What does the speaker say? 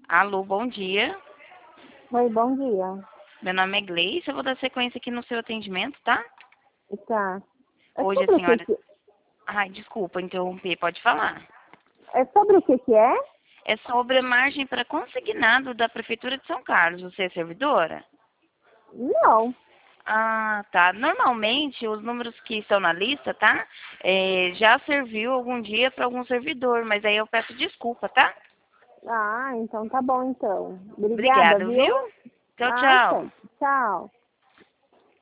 Alô, bom dia. Oi, bom dia. Meu nome é Gleice, eu vou dar sequência aqui no seu atendimento, tá? Tá. É Hoje a sobre o que senhora... que, Ai, desculpa interromper, pode falar. é sobre o que que é? É sobre a margem para consignado da Prefeitura de São Carlos. Você é servidora? Não. Ah, tá. Normalmente, os números que estão na lista, tá? Já serviu algum dia para algum servidor, mas aí eu peço desculpa, tá? Ah, então tá bom então. Obrigada, Obrigada, viu? viu? Tchau, Ah, tchau. tá. Tchau.